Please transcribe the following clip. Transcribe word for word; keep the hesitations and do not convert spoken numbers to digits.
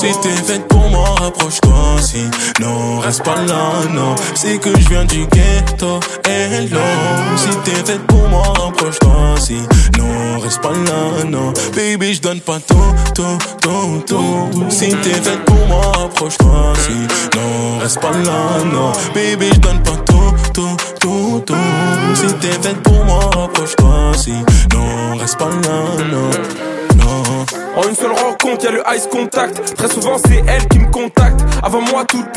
Si t'es faite pour moi, rapproche-toi. Si non, reste pas là, non. C'est que je viens du ghetto, hello. Si t'es faite pour moi, rapproche-toi. Si non, reste pas là, non. Baby, je donne pas tout, tout, tout, tout. Si t'es faite pour moi, rapproche-toi. Si non, reste pas là, non. Baby, je donne pas tout, tout, tout, tout. Si t'es faite pour moi, rapproche-toi. Si non, reste pas là, non. Non. En une seule rencontre, y'a le ice contact. Très souvent, c'est elle qui me contacte. Avant moi, tout